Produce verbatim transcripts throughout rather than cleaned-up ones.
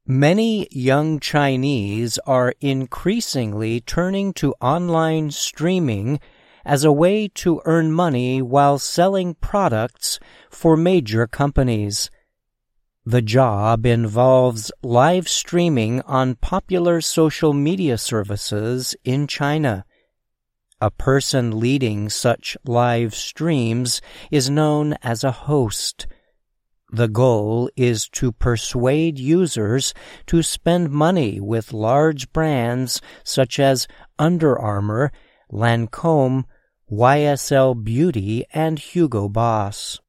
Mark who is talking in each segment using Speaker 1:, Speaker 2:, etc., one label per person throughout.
Speaker 1: Many young Chinese are increasingly turning to online streaming as a way to earn money while selling products for major companies. The job involves live streaming on popular social media services in China. A person leading such live streams is known as a host. The goal is to persuade users to spend money with large brands such as Under Armour, Lancome, Y S L Beauty, and Hugo Boss.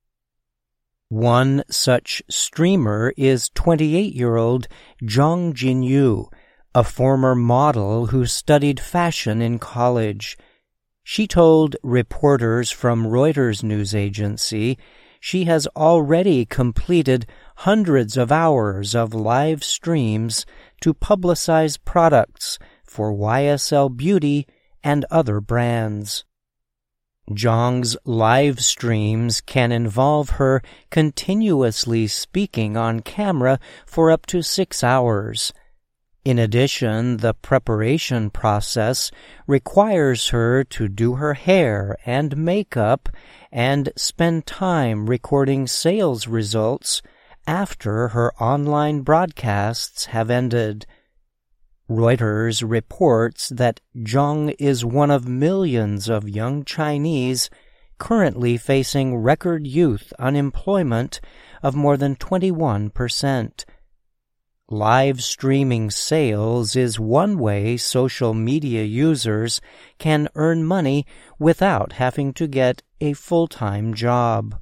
Speaker 1: One such streamer is twenty-eight-year-old Zhang Jinyu, a former model who studied fashion in college. She told reporters from Reuters news agency she has already completed hundreds of hours of live streams to publicize products for Y S L Beauty and other brands. Zhang's live streams can involve her continuously speaking on camera for up to six hours. In addition, the preparation process requires her to do her hair and makeup and spend time recording sales results after her online broadcasts have ended. Reuters reports that Zhang is one of millions of young Chinese currently facing record youth unemployment of more than twenty-one percent. Live streaming sales is one way social media users can earn money without having to get a full-time job.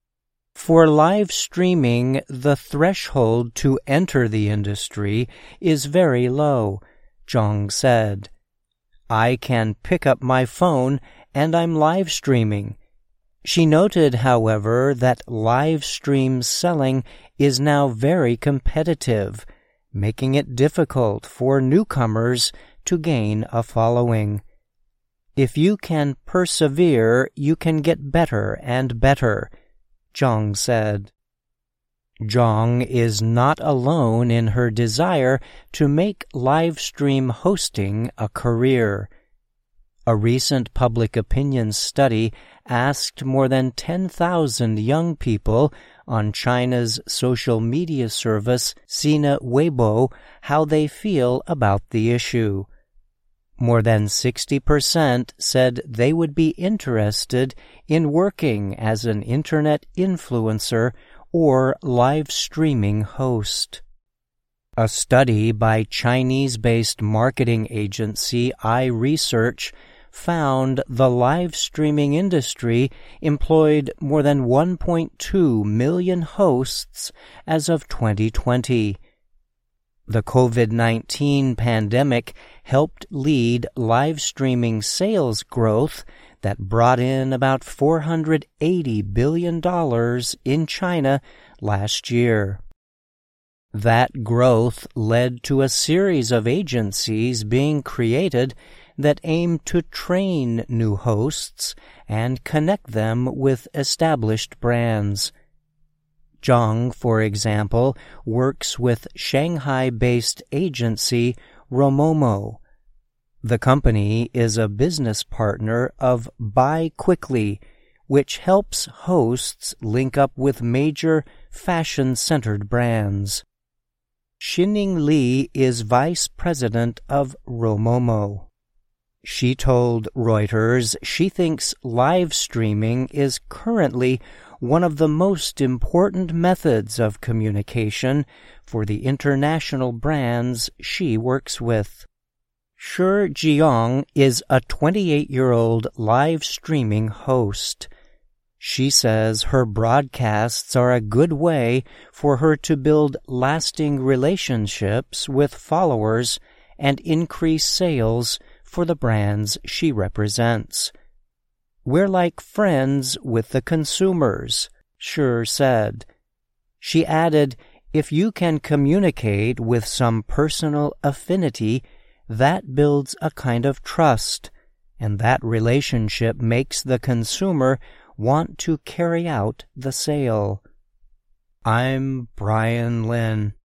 Speaker 1: For live streaming, the threshold to enter the industry is very low, Zhang said. I can pick up my phone and I'm live streaming. She noted, however, that live stream selling is now very competitive, making it difficult for newcomers to gain a following. If you can persevere, you can get better and better, Zhang said. Zhang is not alone in her desire to make live stream hosting a career. A recent public opinion study asked more than ten thousand young people on China's social media service Sina Weibo how they feel about the issue. More than sixty percent said they would be interested in working as an internet influencer or live streaming host. A study by Chinese-based marketing agency iResearch found the live streaming industry employed more than one point two million hosts as of twenty twenty. The COVID nineteen pandemic helped lead live streaming sales growth that brought in about four hundred eighty billion dollars in China last year. That growth led to a series of agencies being created that aim to train new hosts and connect them with established brands. Zhang, for example, works with Shanghai-based agency Romomo. The company is a business partner of Buy Quickly, which helps hosts link up with major fashion-centered brands. Xining Li is vice president of Romomo. She told Reuters she thinks live streaming is currently one of the most important methods of communication for the international brands she works with. Shi Jiang is a twenty-eight-year-old live streaming host. She says her broadcasts are a good way for her to build lasting relationships with followers and increase sales for the brands she represents. We're like friends with the consumers, Shi said. She added, if you can communicate with some personal affinity, that builds a kind of trust, and that relationship makes the consumer want to carry out the sale. I'm Brian Lynn.